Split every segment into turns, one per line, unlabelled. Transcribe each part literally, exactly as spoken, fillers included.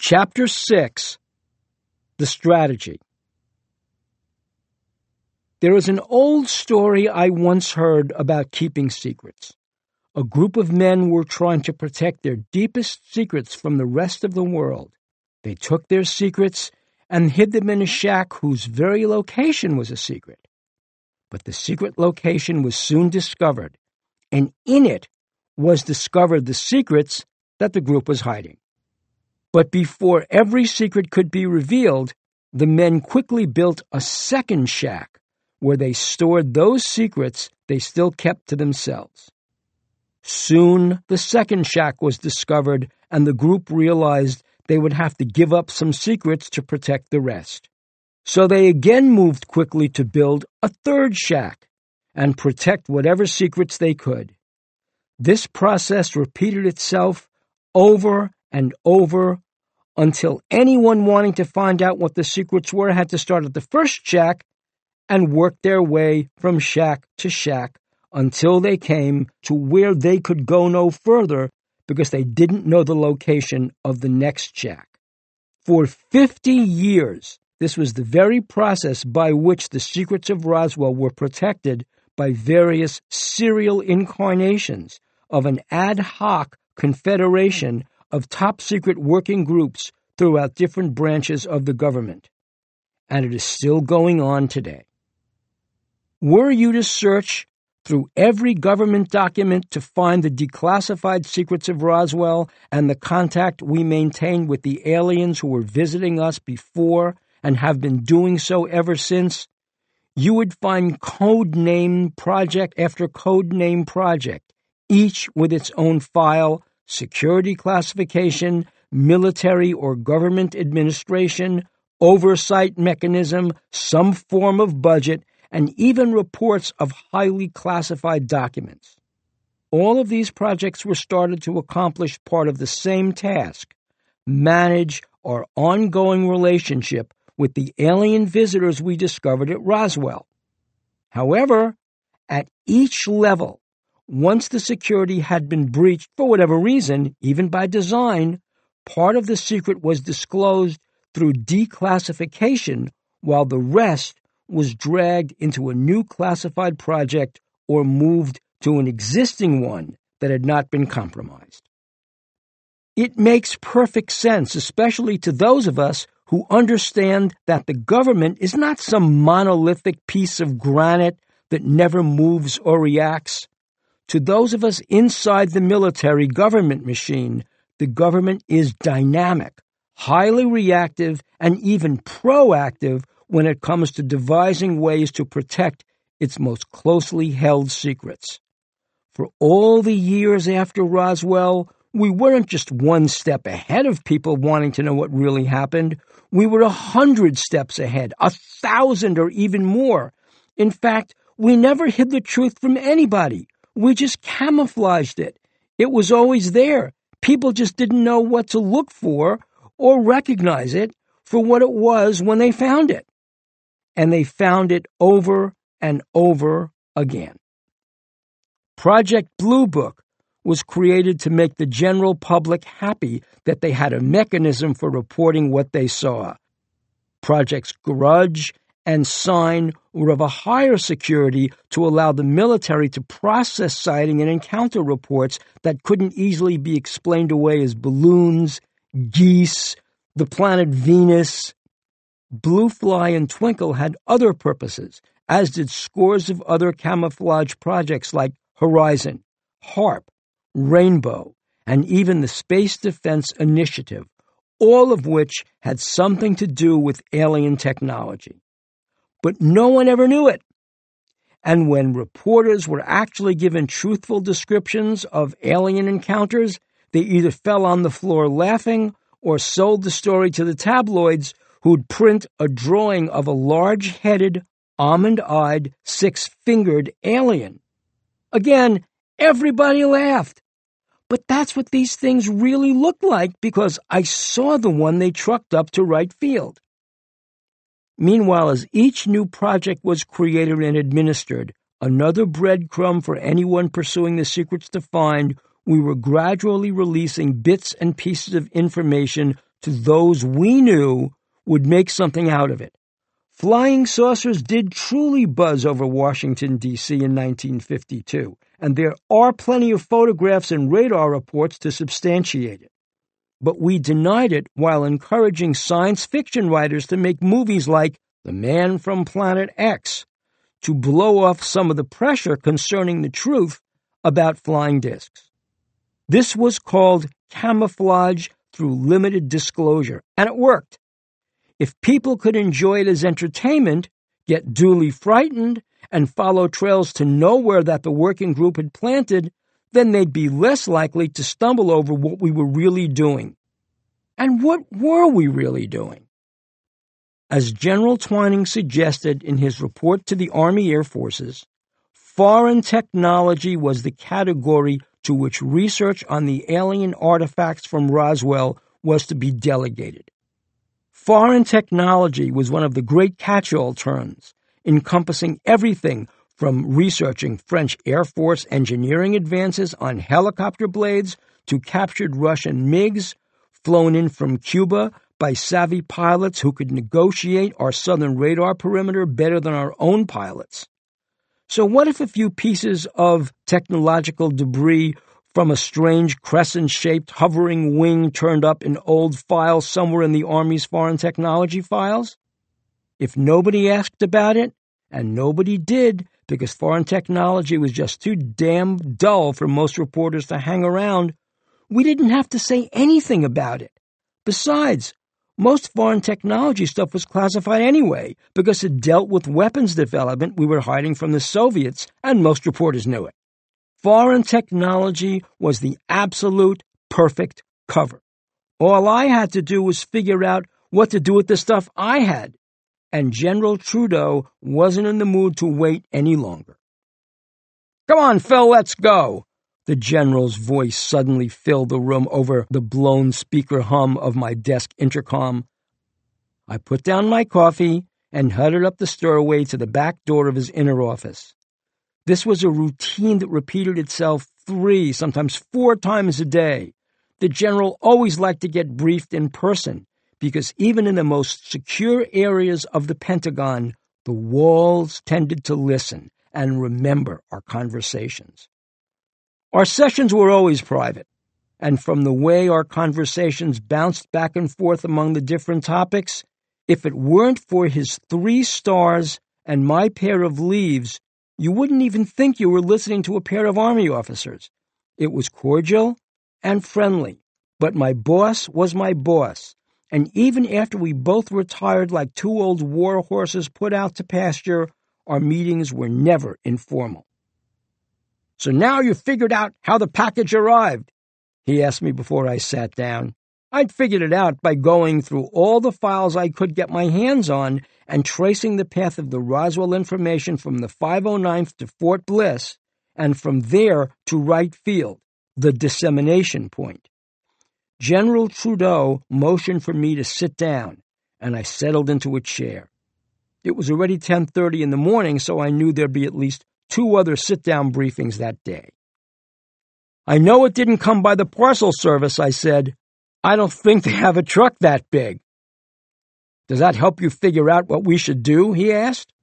Chapter six, The Strategy. There is an old story I once heard about keeping secrets. A group of men were trying to protect their deepest secrets from the rest of the world. They took their secrets and hid them in a shack whose very location was a secret. But the secret location was soon discovered, and in it was discovered the secrets that the group was hiding. But before every secret could be revealed, the men quickly built a second shack where they stored those secrets they still kept to themselves. Soon the second shack was discovered, and the group realized they would have to give up some secrets to protect the rest. So they again moved quickly to build a third shack and protect whatever secrets they could. This process repeated itself over and over until anyone wanting to find out what the secrets were had to start at the first shack and work their way from shack to shack until they came to where they could go no further because they didn't know the location of the next shack. For fifty years, this was the very process by which the secrets of Roswell were protected by various serial incarnations of an ad hoc confederation of top-secret working groups throughout different branches of the government. And it is still going on today. Were you to search through every government document to find the declassified secrets of Roswell and the contact we maintained with the aliens who were visiting us before and have been doing so ever since, you would find code name project after code name project, each with its own file, security classification, military or government administration, oversight mechanism, some form of budget, and even reports of highly classified documents. All of these projects were started to accomplish part of the same task: manage our ongoing relationship with the alien visitors we discovered at Roswell. However, at each level, once the security had been breached for whatever reason, even by design, part of the secret was disclosed through declassification, while the rest was dragged into a new classified project or moved to an existing one that had not been compromised. It makes perfect sense, especially to those of us who understand that the government is not some monolithic piece of granite that never moves or reacts. To those of us inside the military government machine, the government is dynamic, highly reactive, and even proactive when it comes to devising ways to protect its most closely held secrets. For all the years after Roswell, we weren't just one step ahead of people wanting to know what really happened. We were a hundred steps ahead, a thousand or even more. In fact, we never hid the truth from anybody. We just camouflaged it. It was always there. People just didn't know what to look for or recognize it for what it was when they found it. And they found it over and over again. Project Blue Book was created to make the general public happy that they had a mechanism for reporting what they saw. Projects Grudge and Sign were of a higher security to allow the military to process sighting and encounter reports that couldn't easily be explained away as balloons, geese, the planet Venus. Blue Fly and Twinkle had other purposes, as did scores of other camouflage projects like Horizon, HARP, Rainbow, and even the Space Defense Initiative, all of which had something to do with alien technology. But no one ever knew it. And when reporters were actually given truthful descriptions of alien encounters, they either fell on the floor laughing or sold the story to the tabloids, who'd print a drawing of a large-headed, almond-eyed, six-fingered alien. Again, everybody laughed. But that's what these things really looked like because I saw the one they trucked up to right field. Meanwhile, as each new project was created and administered, another breadcrumb for anyone pursuing the secrets to find, we were gradually releasing bits and pieces of information to those we knew would make something out of it. Flying saucers did truly buzz over Washington, D C in nineteen fifty-two, and there are plenty of photographs and radar reports to substantiate it. But we denied it while encouraging science fiction writers to make movies like The Man from Planet X to blow off some of the pressure concerning the truth about flying discs. This was called camouflage through limited disclosure, and it worked. If people could enjoy it as entertainment, get duly frightened, and follow trails to nowhere that the working group had planted, then they'd be less likely to stumble over what we were really doing. And what were we really doing? As General Twining suggested in his report to the Army Air Forces, foreign technology was the category to which research on the alien artifacts from Roswell was to be delegated. Foreign technology was one of the great catch-all terms, encompassing everything from researching French Air Force engineering advances on helicopter blades to captured Russian MiGs flown in from Cuba by savvy pilots who could negotiate our southern radar perimeter better than our own pilots. So what if a few pieces of technological debris from a strange crescent-shaped hovering wing turned up in old files somewhere in the Army's foreign technology files? If nobody asked about it, and nobody did because foreign technology was just too damn dull for most reporters to hang around, we didn't have to say anything about it. Besides, most foreign technology stuff was classified anyway because it dealt with weapons development we were hiding from the Soviets, and most reporters knew it. Foreign technology was the absolute perfect cover. All I had to do was figure out what to do with the stuff I had, and General Trudeau wasn't in the mood to wait any longer. "Come on, Phil, let's go." The general's voice suddenly filled the room over the blown speaker hum of my desk intercom. I put down my coffee and headed up the stairway to the back door of his inner office. This was a routine that repeated itself three, sometimes four times a day. The general always liked to get briefed in person, because even in the most secure areas of the Pentagon, the walls tended to listen and remember our conversations. Our sessions were always private, and from the way our conversations bounced back and forth among the different topics, if it weren't for his three stars and my pair of leaves, you wouldn't even think you were listening to a pair of Army officers. It was cordial and friendly, but my boss was my boss, and even after we both retired like two old war horses put out to pasture, our meetings were never informal. "So now you've figured out how the package arrived?" he asked me before I sat down. I'd figured it out by going through all the files I could get my hands on and tracing the path of the Roswell information from the five oh ninth to Fort Bliss, and from there to Wright Field, the dissemination point. General Trudeau motioned for me to sit down, and I settled into a chair. It was already ten thirty in the morning, so I knew there'd be at least two other sit-down briefings that day. "I know it didn't come by the parcel service," I said. "I don't think they have a truck that big." "Does that help you figure out what we should do?" he asked.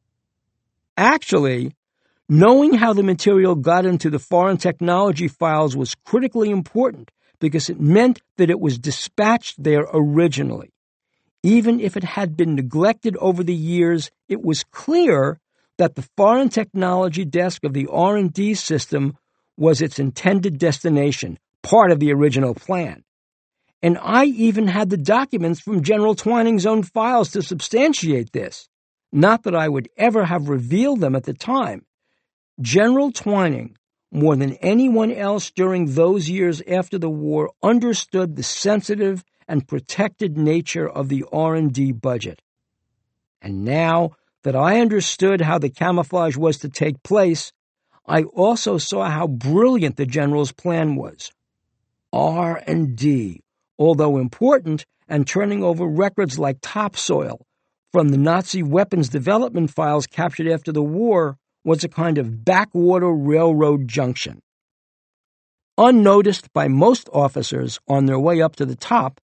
Actually, knowing how the material got into the foreign technology files was critically important because it meant that it was dispatched there originally. Even if it had been neglected over the years, it was clear that the foreign technology desk of the R and D system was its intended destination, part of the original plan. And I even had the documents from General Twining's own files to substantiate this. Not that I would ever have revealed them at the time. General Twining, more than anyone else during those years after the war, understood the sensitive and protected nature of the R and D budget. And now that I understood how the camouflage was to take place, I also saw how brilliant the general's plan was. R and D, although important, and turning over records like topsoil from the Nazi weapons development files captured after the war, was a kind of backwater railroad junction. Unnoticed by most officers on their way up to the top,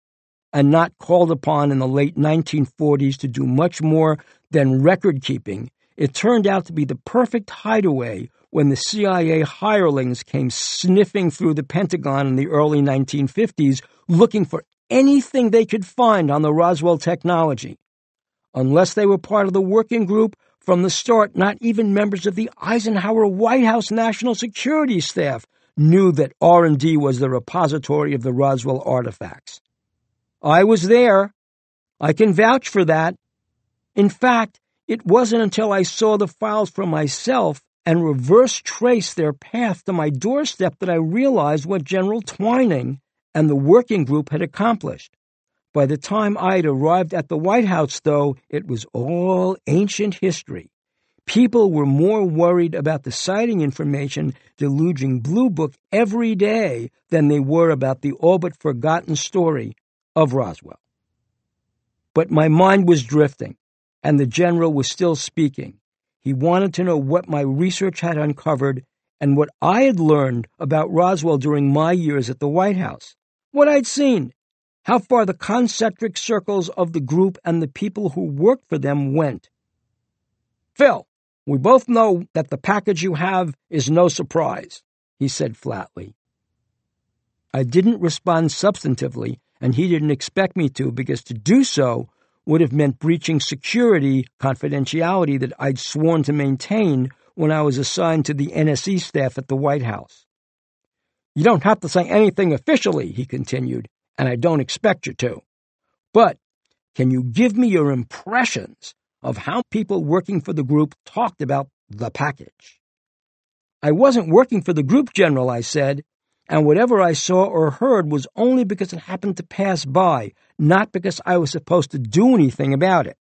and not called upon in the late nineteen forties to do much more than record-keeping, it turned out to be the perfect hideaway when the C I A hirelings came sniffing through the Pentagon in the early nineteen fifties looking for anything they could find on the Roswell technology. Unless they were part of the working group, from the start, not even members of the Eisenhower White House National Security Staff knew that R and D was the repository of the Roswell artifacts. I was there. I can vouch for that. In fact, it wasn't until I saw the files for myself and reverse traced their path to my doorstep that I realized what General Twining and the working group had accomplished. By the time I had arrived at the White House, though, it was all ancient history. People were more worried about the sighting information deluging Blue Book every day than they were about the all-but-forgotten story of Roswell. But my mind was drifting, and the general was still speaking. He wanted to know what my research had uncovered and what I had learned about Roswell during my years at the White House, what I'd seen, how far the concentric circles of the group and the people who worked for them went. "Phil, we both know that the package you have is no surprise," he said flatly. I didn't respond substantively, and he didn't expect me to, because to do so would have meant breaching security confidentiality that I'd sworn to maintain when I was assigned to the N S C staff at the White House. "You don't have to say anything officially," he continued, "and I don't expect you to. But can you give me your impressions of how people working for the group talked about the package?" "I wasn't working for the group, General," I said, "and whatever I saw or heard was only because it happened to pass by, not because I was supposed to do anything about it."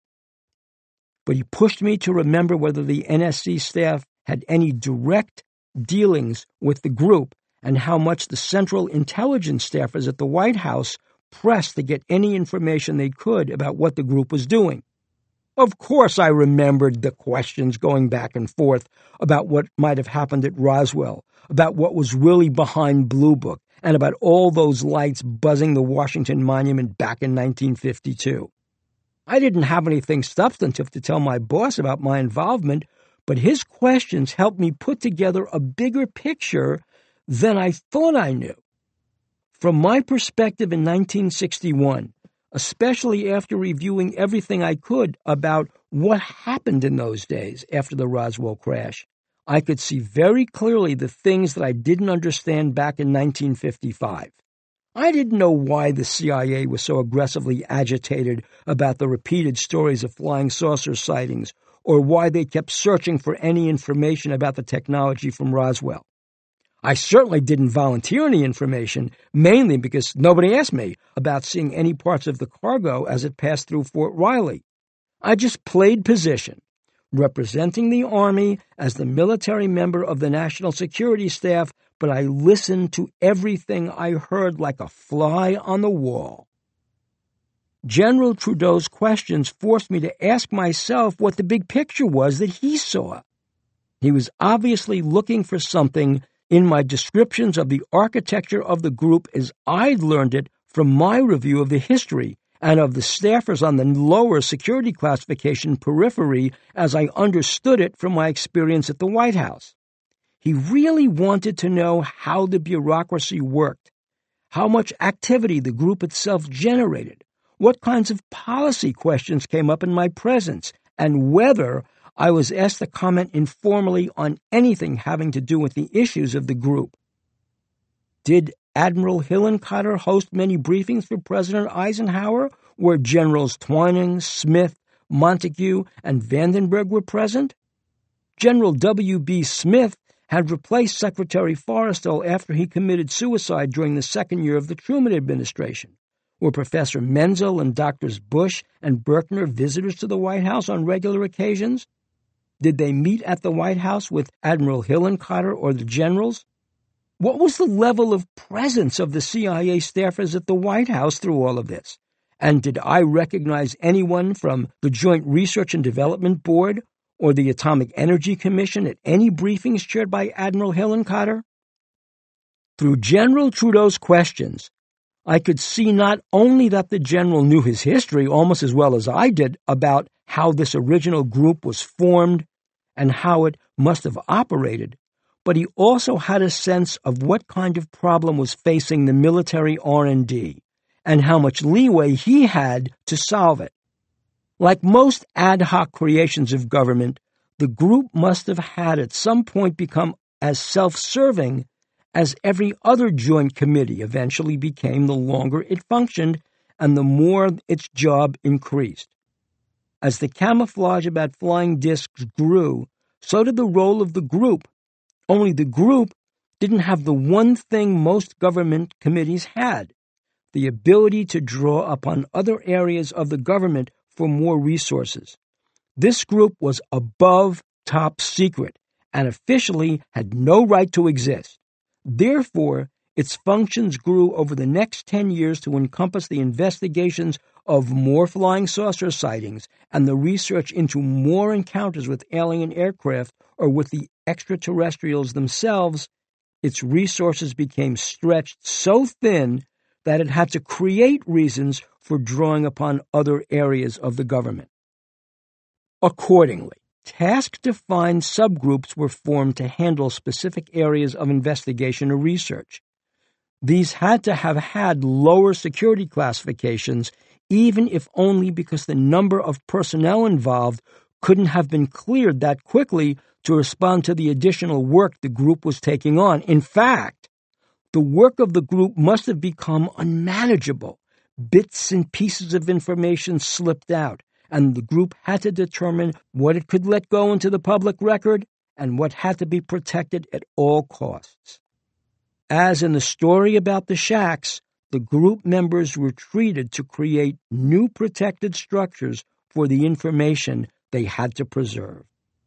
But he pushed me to remember whether the N S C staff had any direct dealings with the group and how much the Central Intelligence staffers at the White House pressed to get any information they could about what the group was doing. Of course I remembered the questions going back and forth about what might have happened at Roswell, about what was really behind Blue Book, and about all those lights buzzing the Washington Monument back in nineteen fifty-two. I didn't have anything substantive to tell my boss about my involvement, but his questions helped me put together a bigger picture than I thought I knew. From my perspective in nineteen sixty-one, especially after reviewing everything I could about what happened in those days after the Roswell crash, I could see very clearly the things that I didn't understand back in nineteen fifty-five. I didn't know why the C I A was so aggressively agitated about the repeated stories of flying saucer sightings, or why they kept searching for any information about the technology from Roswell. I certainly didn't volunteer any information, mainly because nobody asked me about seeing any parts of the cargo as it passed through Fort Riley. I just played position, representing the Army as the military member of the National Security Staff, but I listened to everything I heard like a fly on the wall. General Trudeau's questions forced me to ask myself what the big picture was that he saw. He was obviously looking for something in my descriptions of the architecture of the group as I'd learned it from my review of the history and of the staffers on the lower security classification periphery as I understood it from my experience at the White House. He really wanted to know how the bureaucracy worked, how much activity the group itself generated, what kinds of policy questions came up in my presence, and whether I was asked to comment informally on anything having to do with the issues of the group. Did Admiral Hillenkotter host many briefings for President Eisenhower, where Generals Twining, Smith, Montague, and Vandenberg were present? General W B Smith had replaced Secretary Forrestal after he committed suicide during the second year of the Truman administration. Were Professor Menzel and Doctors Bush and Berkner visitors to the White House on regular occasions? Did they meet at the White House with Admiral Hillenkotter or the generals? What was the level of presence of the C I A staffers at the White House through all of this? And did I recognize anyone from the Joint Research and Development Board or the Atomic Energy Commission at any briefings chaired by Admiral Hillenkotter? Through General Trudeau's questions, I could see not only that the general knew his history almost as well as I did about how this original group was formed and how it must have operated, but he also had a sense of what kind of problem was facing the military R and D and how much leeway he had to solve it. Like most ad hoc creations of government, the group must have had at some point become as self-serving as every other joint committee eventually became the longer it functioned and the more its job increased. As the camouflage about flying discs grew, so did the role of the group, only the group didn't have the one thing most government committees had, the ability to draw upon other areas of the government for more resources. This group was above top secret and officially had no right to exist. Therefore, its functions grew over the next ten years to encompass the investigations of more flying saucer sightings and the research into more encounters with alien aircraft or with the extraterrestrials themselves. Its resources became stretched so thin that it had to create reasons for drawing upon other areas of the government. Accordingly, task-defined subgroups were formed to handle specific areas of investigation or research. These had to have had lower security classifications, even if only because the number of personnel involved couldn't have been cleared that quickly to respond to the additional work the group was taking on. In fact, the work of the group must have become unmanageable. Bits and pieces of information slipped out, and the group had to determine what it could let go into the public record and what had to be protected at all costs. As in the story about the shacks, the group members retreated to create new protected structures for the information they had to preserve.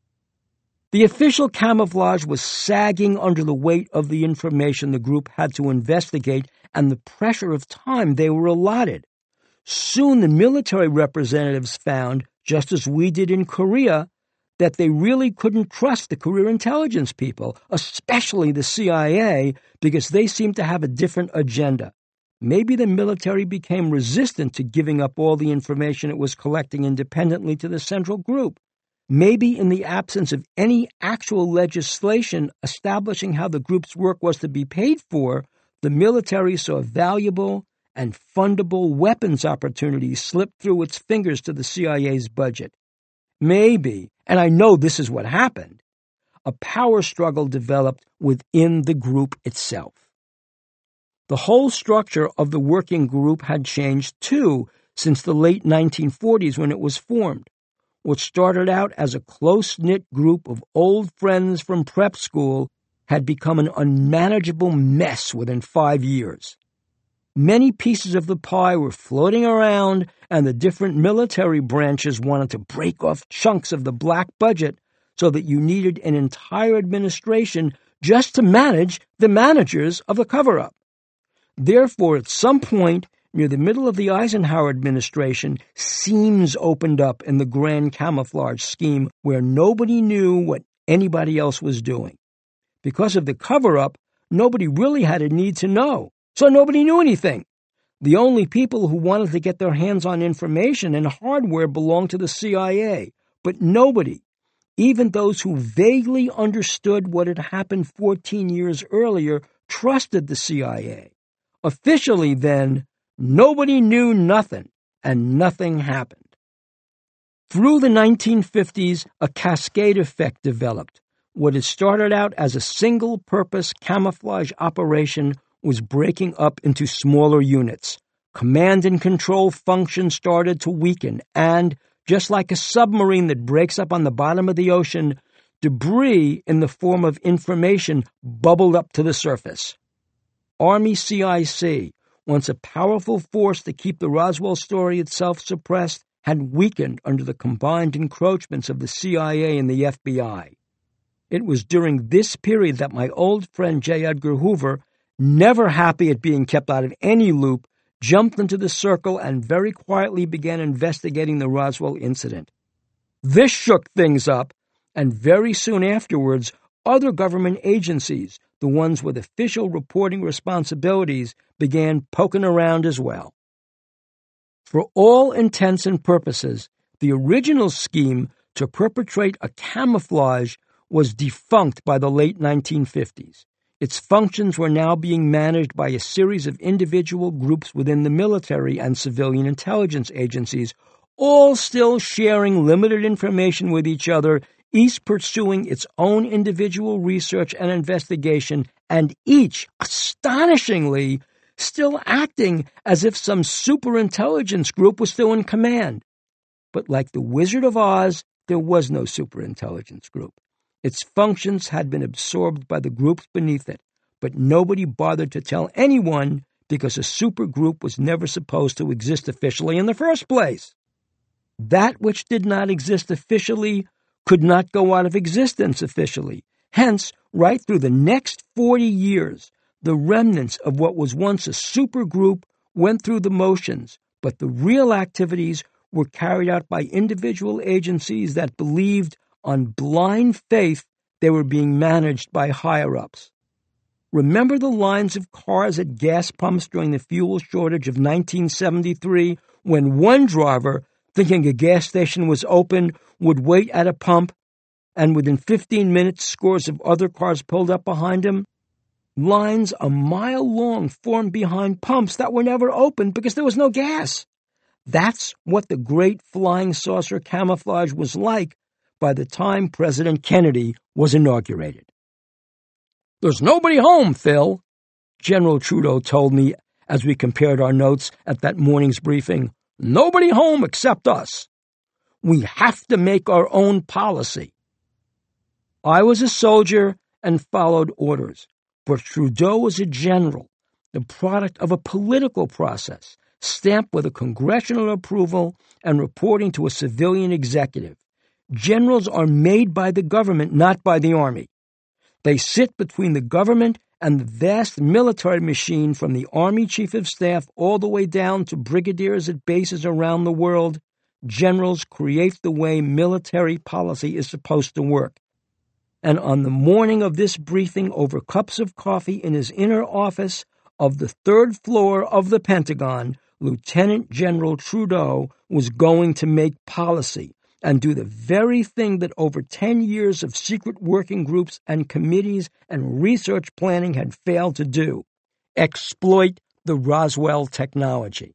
The official camouflage was sagging under the weight of the information the group had to investigate and the pressure of time they were allotted. Soon the military representatives found, just as we did in Korea, that they really couldn't trust the career intelligence people, especially the C I A, because they seemed to have a different agenda. Maybe the military became resistant to giving up all the information it was collecting independently to the central group. Maybe in the absence of any actual legislation establishing how the group's work was to be paid for, the military saw valuable and fundable weapons opportunities slip through its fingers to the C I A's budget. Maybe, and I know this is what happened, a power struggle developed within the group itself. The whole structure of the working group had changed, too, since the late nineteen forties when it was formed. What started out as a close-knit group of old friends from prep school had become an unmanageable mess within five years. Many pieces of the pie were floating around, and the different military branches wanted to break off chunks of the black budget so that you needed an entire administration just to manage the managers of the cover-up. Therefore, at some point near the middle of the Eisenhower administration, seams opened up in the grand camouflage scheme where nobody knew what anybody else was doing. Because of the cover-up, nobody really had a need to know. So nobody knew anything. The only people who wanted to get their hands on information and hardware belonged to the C I A, but nobody, even those who vaguely understood what had happened fourteen years earlier, trusted the C I A. Officially, then, nobody knew nothing, and nothing happened. Through the nineteen fifties, a cascade effect developed. What had started out as a single-purpose camouflage operation was breaking up into smaller units. Command and control functions started to weaken, and, just like a submarine that breaks up on the bottom of the ocean, debris in the form of information bubbled up to the surface. Army C I C, once a powerful force to keep the Roswell story itself suppressed, had weakened under the combined encroachments of the C I A and the F B I. It was during this period that my old friend J. Edgar Hoover, never happy at being kept out of any loop, jumped into the circle and very quietly began investigating the Roswell incident. This shook things up, and very soon afterwards, other government agencies, the ones with official reporting responsibilities began poking around as well. For all intents and purposes, the original scheme to perpetrate a camouflage was defunct by the late nineteen fifties. Its functions were now being managed by a series of individual groups within the military and civilian intelligence agencies, all still sharing limited information with each other, each pursuing its own individual research and investigation, and each, astonishingly, still acting as if some superintelligence group was still in command. But like the Wizard of Oz, there was no superintelligence group. Its functions had been absorbed by the groups beneath it, but nobody bothered to tell anyone because a supergroup was never supposed to exist officially in the first place. That which did not exist officially could not go out of existence officially. Hence, right through the next forty years, the remnants of what was once a supergroup went through the motions, but the real activities were carried out by individual agencies that believed on blind faith they were being managed by higher-ups. Remember the lines of cars at gas pumps during the fuel shortage of nineteen seventy-three, when one driver, thinking a gas station was open, would wait at a pump, and within fifteen minutes scores of other cars pulled up behind him? Lines a mile long formed behind pumps that were never opened because there was no gas. That's what the great flying saucer camouflage was like by the time President Kennedy was inaugurated. "There's nobody home, Phil," General Trudeau told me as we compared our notes at that morning's briefing. "Nobody home except us. We have to make our own policy." I was a soldier and followed orders, but Trudeau was a general, the product of a political process, stamped with a congressional approval and reporting to a civilian executive. Generals are made by the government, not by the army. They sit between the government and the vast military machine, from the Army Chief of Staff all the way down to brigadiers at bases around the world. Generals create the way military policy is supposed to work. And on the morning of this briefing, over cups of coffee in his inner office of the third floor of the Pentagon, Lieutenant General Trudeau was going to make policy and do the very thing that over ten years of secret working groups and committees and research planning had failed to do: exploit the Roswell technology.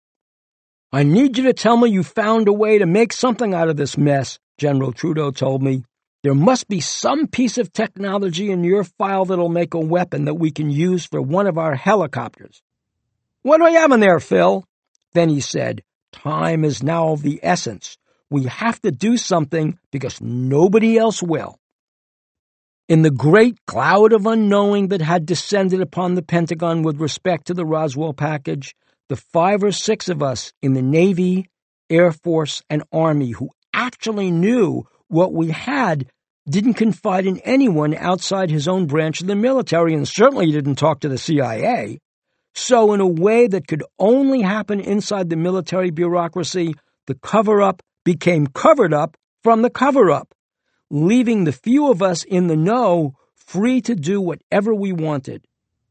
"I need you to tell me you found a way to make something out of this mess," General Trudeau told me. "There must be some piece of technology in your file that'll make a weapon that we can use for one of our helicopters." "What do we have in there, Phil?" Then he said, "Time is now of the essence. We have to do something because nobody else will." In the great cloud of unknowing that had descended upon the Pentagon with respect to the Roswell package, the five or six of us in the Navy, Air Force, and Army who actually knew what we had didn't confide in anyone outside his own branch of the military, and certainly didn't talk to the C I A. So in a way that could only happen inside the military bureaucracy, the cover-up became covered up from the cover-up, leaving the few of us in the know free to do whatever we wanted.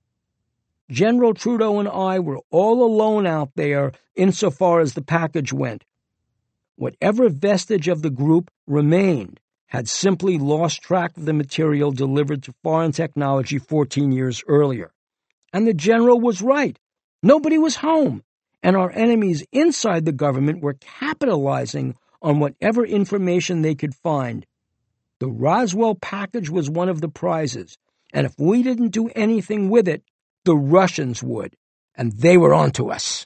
General Trudeau and I were all alone out there insofar as the package went. Whatever vestige of the group remained had simply lost track of the material delivered to foreign technology fourteen years earlier. And the general was right. Nobody was home, and our enemies inside the government were capitalizing on whatever information they could find. The Roswell package was one of the prizes, and if we didn't do anything with it, the Russians would, and they were on to us.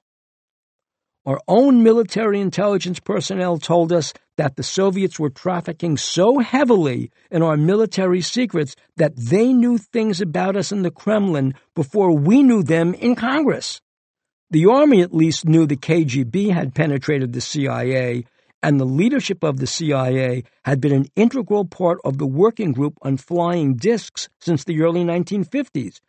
Our own military intelligence personnel told us that the Soviets were trafficking so heavily in our military secrets that they knew things about us in the Kremlin before we knew them in Congress. The Army at least knew the K G B had penetrated the C I A, and the leadership of the C I A had been an integral part of the working group on flying discs since the early nineteen fifties.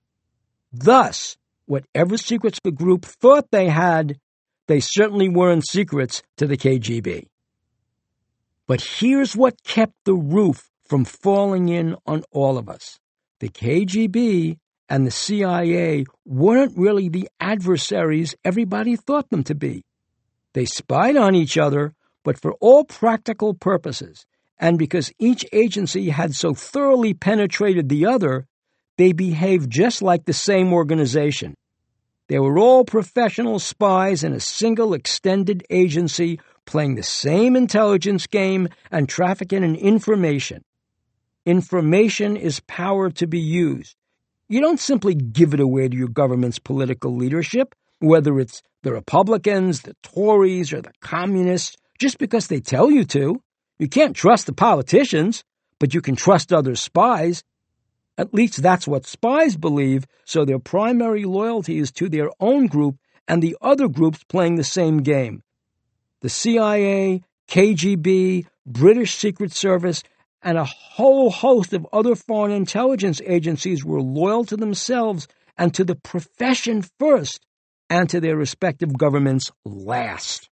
Thus, whatever secrets the group thought they had, they certainly weren't secrets to the K G B. But here's what kept the roof from falling in on all of us. The K G B and the C I A weren't really the adversaries everybody thought them to be. They spied on each other, but for all practical purposes, and because each agency had so thoroughly penetrated the other, they behaved just like the same organization. They were all professional spies in a single extended agency playing the same intelligence game and trafficking in information. Information is power to be used. You don't simply give it away to your government's political leadership, whether it's the Republicans, the Tories, or the Communists, just because they tell you to. You can't trust the politicians, but you can trust other spies. At least that's what spies believe, so their primary loyalty is to their own group and the other groups playing the same game. The C I A, K G B, British Secret Service, and a whole host of other foreign intelligence agencies were loyal to themselves and to the profession first, and to their respective governments last.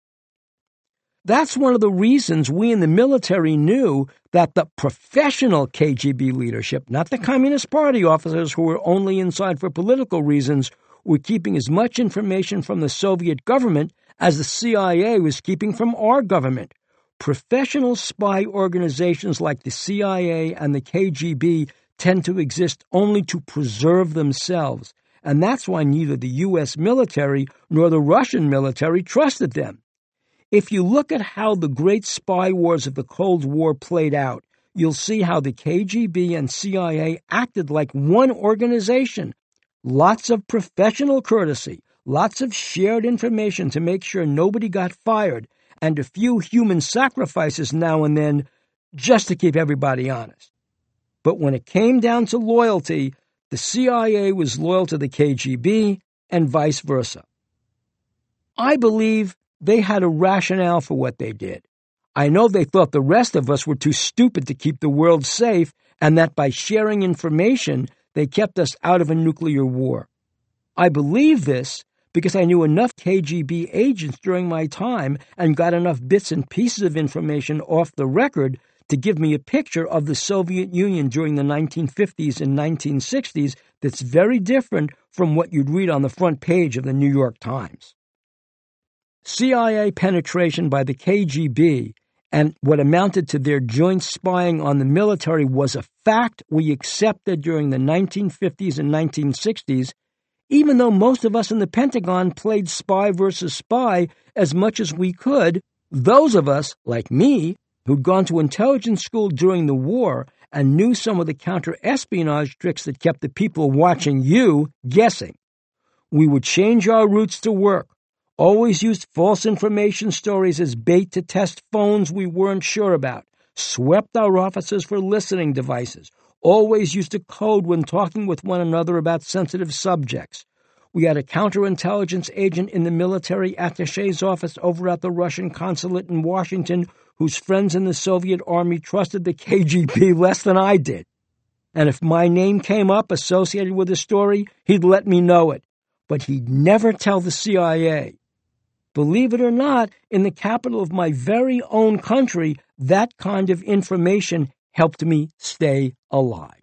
That's one of the reasons we in the military knew that the professional K G B leadership, not the Communist Party officers who were only inside for political reasons, were keeping as much information from the Soviet government as the C I A was keeping from our government. Professional spy organizations like the C I A and the K G B tend to exist only to preserve themselves, and that's why neither the U S military nor the Russian military trusted them. If you look at how the great spy wars of the Cold War played out, you'll see how the K G B and C I A acted like one organization. Lots of professional courtesy, lots of shared information to make sure nobody got fired, and a few human sacrifices now and then just to keep everybody honest. But when it came down to loyalty, the C I A was loyal to the K G B and vice versa. I believe they had a rationale for what they did. I know they thought the rest of us were too stupid to keep the world safe, and that by sharing information, they kept us out of a nuclear war. I believe this because I knew enough K G B agents during my time and got enough bits and pieces of information off the record to give me a picture of the Soviet Union during the nineteen fifties and nineteen sixties that's very different from what you'd read on the front page of the New York Times. C I A penetration by the K G B and what amounted to their joint spying on the military was a fact we accepted during the nineteen fifties and nineteen sixties, even though most of us in the Pentagon played spy versus spy as much as we could. Those of us, like me, who'd gone to intelligence school during the war and knew some of the counter-espionage tricks that kept the people watching you guessing. We would change our routes to work, always used false information stories as bait to test phones we weren't sure about, swept our officers for listening devices, always used a code when talking with one another about sensitive subjects. We had a counterintelligence agent in the military attaché's office over at the Russian consulate in Washington whose friends in the Soviet army trusted the K G B less than I did. And if my name came up associated with a story, he'd let me know it. But he'd never tell the C I A. Believe it or not, in the capital of my very own country, that kind of information helped me stay alive.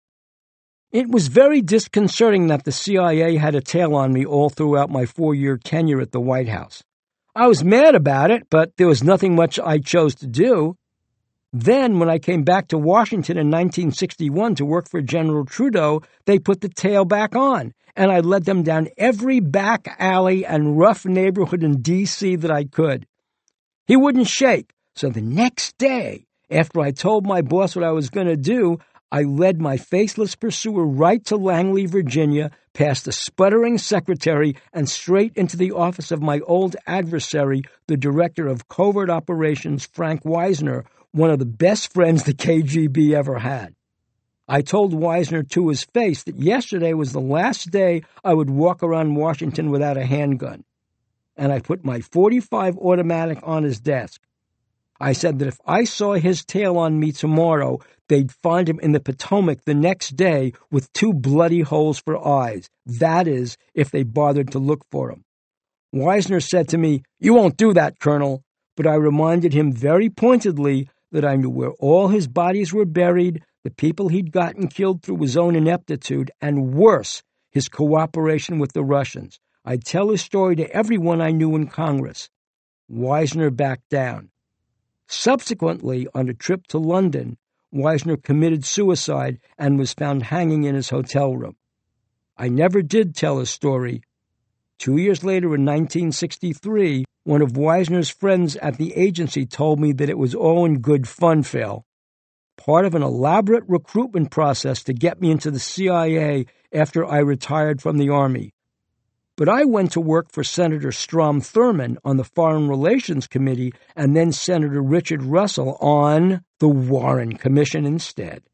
It was very disconcerting that the C I A had a tail on me all throughout my four-year tenure at the White House. I was mad about it, but there was nothing much I chose to do. Then, when I came back to Washington in nineteen sixty-one to work for General Trudeau, they put the tail back on, and I led them down every back alley and rough neighborhood in D C that I could. He wouldn't shake, so the next day, after I told my boss what I was going to do, I led my faceless pursuer right to Langley, Virginia, past the sputtering secretary, and straight into the office of my old adversary, the director of covert operations, Frank Wisner, one of the best friends the K G B ever had. I told Wisner to his face that yesterday was the last day I would walk around Washington without a handgun, and I put my forty-five automatic on his desk. I said that if I saw his tail on me tomorrow, they'd find him in the Potomac the next day with two bloody holes for eyes. That is, if they bothered to look for him. Wisner said to me, "You won't do that, Colonel," but I reminded him very pointedly that I knew where all his bodies were buried, the people he'd gotten killed through his own ineptitude, and worse, his cooperation with the Russians. I'd tell his story to everyone I knew in Congress. Wisner backed down. Subsequently, on a trip to London, Wisner committed suicide and was found hanging in his hotel room. I never did tell his story. Two years later, in nineteen sixty-three, one of Wisner's friends at the agency told me that it was all in good fun, Phil. Part of an elaborate recruitment process to get me into the C I A after I retired from the Army. But I went to work for Senator Strom Thurmond on the Foreign Relations Committee and then Senator Richard Russell on the Warren Commission instead.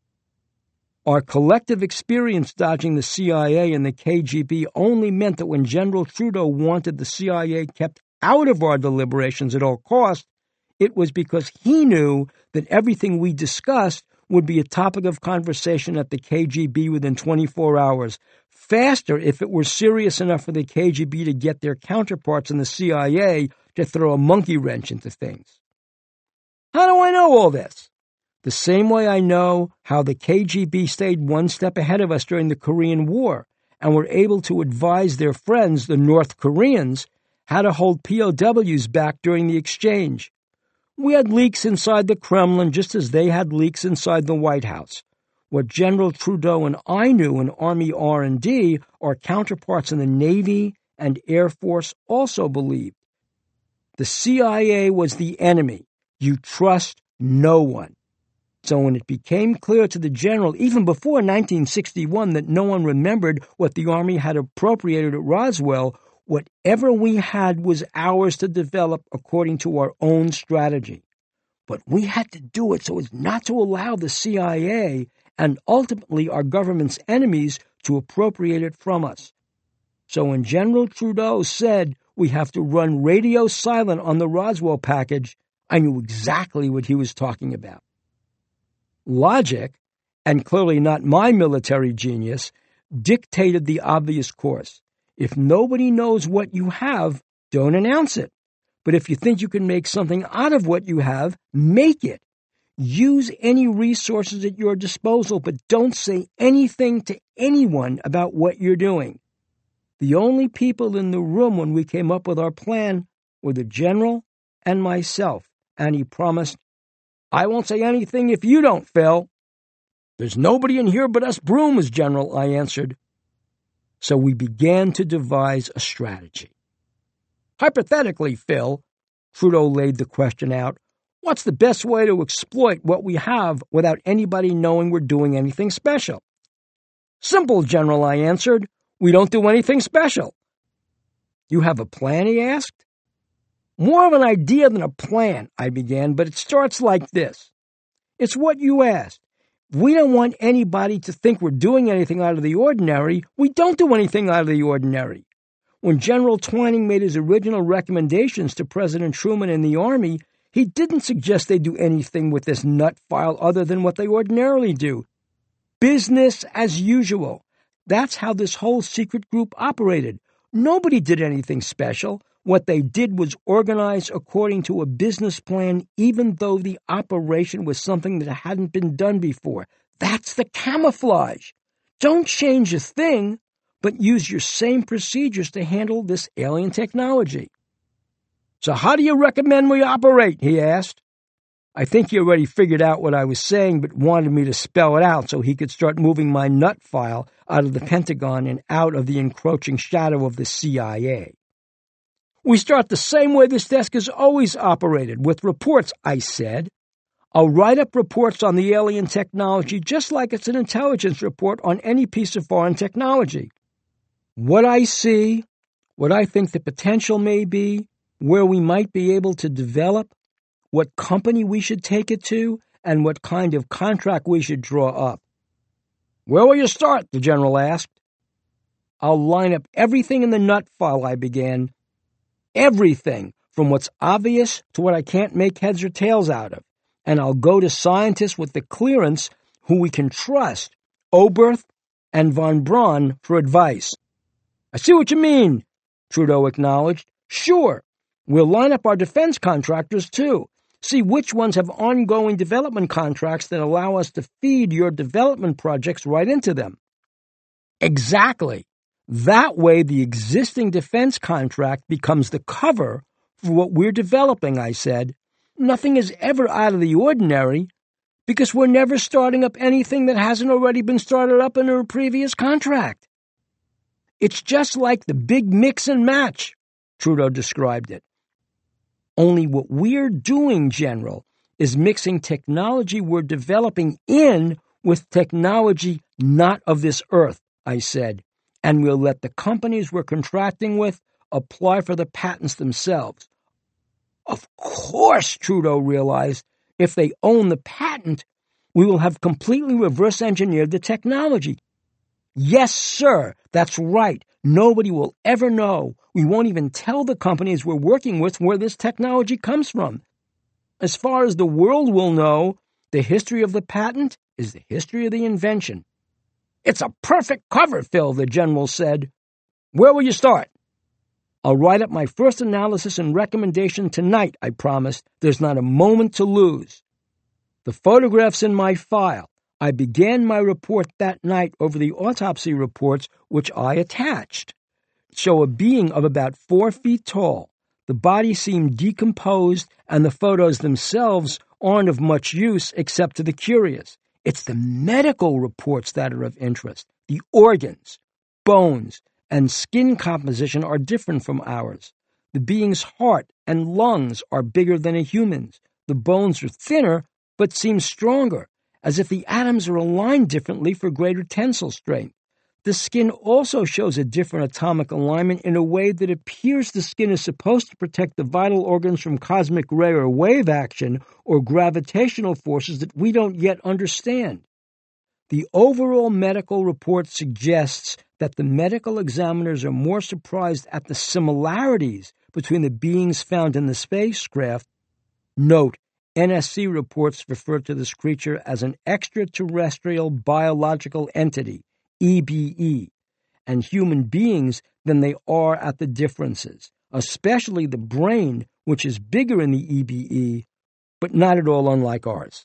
Our collective experience dodging the C I A and the K G B only meant that when General Trudeau wanted the C I A kept out of our deliberations at all costs, it was because he knew that everything we discussed would be a topic of conversation at the K G B within twenty-four hours, faster if it were serious enough for the K G B to get their counterparts in the C I A to throw a monkey wrench into things. How do I know all this? The same way I know how the K G B stayed one step ahead of us during the Korean War and were able to advise their friends, the North Koreans, how to hold P O Ws back during the exchange. We had leaks inside the Kremlin just as they had leaks inside the White House. What General Trudeau and I knew in Army R and D, our counterparts in the Navy and Air Force also believed. The C I A was the enemy. You trust no one. So when it became clear to the general, even before nineteen sixty-one, that no one remembered what the Army had appropriated at Roswell, whatever we had was ours to develop according to our own strategy. But we had to do it so as not to allow the C I A and ultimately our government's enemies to appropriate it from us. So when General Trudeau said we have to run radio silent on the Roswell package, I knew exactly what he was talking about. Logic, and clearly not my military genius, dictated the obvious course. If nobody knows what you have, don't announce it. But if you think you can make something out of what you have, make it. Use any resources at your disposal, but don't say anything to anyone about what you're doing. The only people in the room when we came up with our plan were the general and myself, and he promised, I won't say anything if you don't, Phil. There's nobody in here but us brooms, General, I answered. So we began to devise a strategy. Hypothetically, Phil, Trudeau laid the question out, what's the best way to exploit what we have without anybody knowing we're doing anything special? Simple, General, I answered. We don't do anything special. You have a plan, he asked. More of an idea than a plan, I began, but it starts like this. It's what you asked. We don't want anybody to think we're doing anything out of the ordinary. We don't do anything out of the ordinary. When General Twining made his original recommendations to President Truman and the Army, he didn't suggest they do anything with this nut file other than what they ordinarily do. Business as usual. That's how this whole secret group operated. Nobody did anything special. What they did was organize according to a business plan, even though the operation was something that hadn't been done before. That's the camouflage. Don't change a thing, but use your same procedures to handle this alien technology. So how do you recommend we operate? He asked. I think he already figured out what I was saying, but wanted me to spell it out so he could start moving my nut file out of the Pentagon and out of the encroaching shadow of the C I A. We start the same way this desk has always operated, with reports, I said. I'll write up reports on the alien technology just like it's an intelligence report on any piece of foreign technology. What I see, what I think the potential may be, where we might be able to develop, what company we should take it to, and what kind of contract we should draw up. Where will you start? The general asked. I'll line up everything in the nut file, I began. Everything, from what's obvious to what I can't make heads or tails out of. And I'll go to scientists with the clearance who we can trust, Oberth and von Braun, for advice. I see what you mean, Trudeau acknowledged. Sure, we'll line up our defense contractors, too. See which ones have ongoing development contracts that allow us to feed your development projects right into them. Exactly. That way, the existing defense contract becomes the cover for what we're developing, I said. Nothing is ever out of the ordinary because we're never starting up anything that hasn't already been started up in a previous contract. It's just like the big mix and match, Trudeau described it. Only what we're doing, General, is mixing technology we're developing in with technology not of this earth, I said, and we'll let the companies we're contracting with apply for the patents themselves. Of course, Trudeau realized, if they own the patent, we will have completely reverse-engineered the technology. Yes, sir, that's right. Nobody will ever know. We won't even tell the companies we're working with where this technology comes from. As far as the world will know, the history of the patent is the history of the invention. It's a perfect cover, Phil, the general said. Where will you start? I'll write up my first analysis and recommendation tonight, I promised. There's not a moment to lose. The photograph's in my file. I began my report that night over the autopsy reports, which I attached. Show a being of about four feet tall. The body seemed decomposed, and the photos themselves aren't of much use except to the curious. It's the medical reports that are of interest. The organs, bones, and skin composition are different from ours. The being's heart and lungs are bigger than a human's. The bones are thinner, but seem stronger, as if the atoms are aligned differently for greater tensile strength. The skin also shows a different atomic alignment in a way that appears the skin is supposed to protect the vital organs from cosmic ray or wave action or gravitational forces that we don't yet understand. The overall medical report suggests that the medical examiners are more surprised at the similarities between the beings found in the spacecraft. Note, N S C reports refer to this creature as an extraterrestrial biological entity, E B E, and human beings than they are at the differences, especially the brain, which is bigger in the E B E, but not at all unlike ours.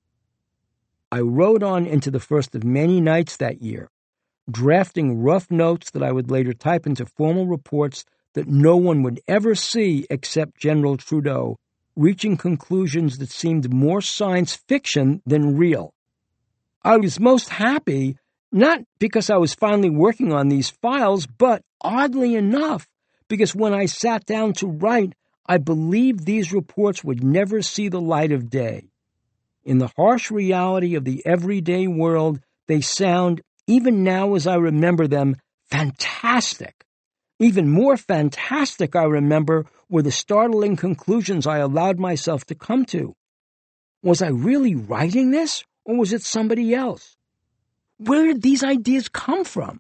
I rode on into the first of many nights that year, drafting rough notes that I would later type into formal reports that no one would ever see except General Trudeau, reaching conclusions that seemed more science fiction than real. I was most happy, not because I was finally working on these files, but, oddly enough, because when I sat down to write, I believed these reports would never see the light of day. In the harsh reality of the everyday world, they sound, even now as I remember them, fantastic. Even more fantastic, I remember, were the startling conclusions I allowed myself to come to. Was I really writing this, or was it somebody else? Where did these ideas come from?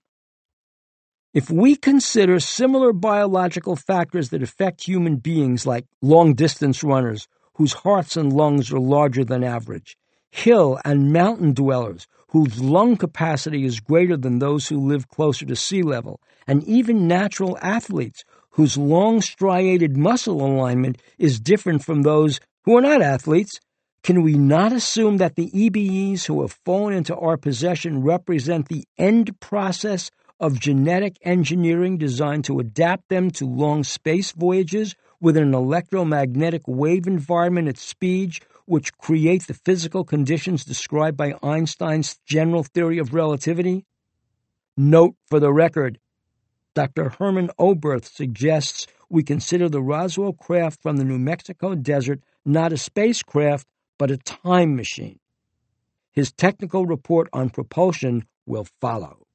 If we consider similar biological factors that affect human beings, like long-distance runners, whose hearts and lungs are larger than average, hill and mountain dwellers, whose lung capacity is greater than those who live closer to sea level, and even natural athletes, whose long striated muscle alignment is different from those who are not athletes, can we not assume that the E B Es who have fallen into our possession represent the end process of genetic engineering designed to adapt them to long space voyages within an electromagnetic wave environment at speeds which create the physical conditions described by Einstein's general theory of relativity? Note for the record, Doctor Herman Oberth suggests we consider the Roswell craft from the New Mexico desert not a spacecraft, but a time machine. His technical report on propulsion will follow.